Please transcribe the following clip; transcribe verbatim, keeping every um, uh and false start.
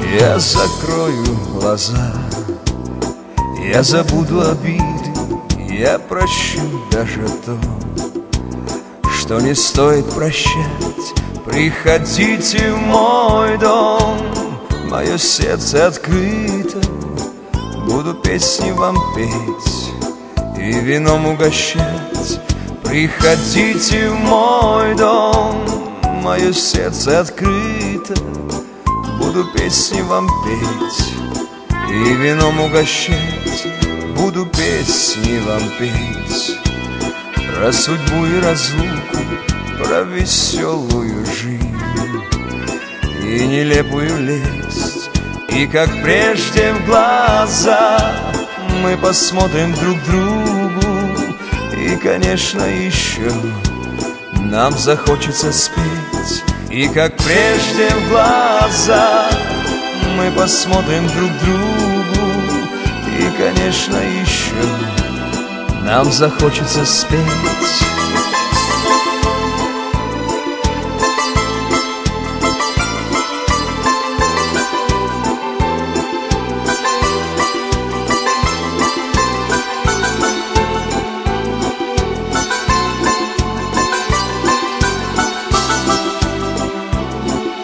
Я закрою глаза, я забуду обиды, я прощу даже то, что не стоит прощать. Приходите в мой дом, мое сердце открыто, буду песни вам петь и вином угощать. Приходите в мой дом, мое сердце открыто, буду песни вам петь и вином угощать. Буду песни вам петь про судьбу и разлуку, про веселую жизнь и нелепую лесть. И как прежде в глаза мы посмотрим друг другу, и, конечно, еще нам захочется спеть. И как прежде в глаза мы посмотрим друг другу, и, конечно, еще нам захочется спеть.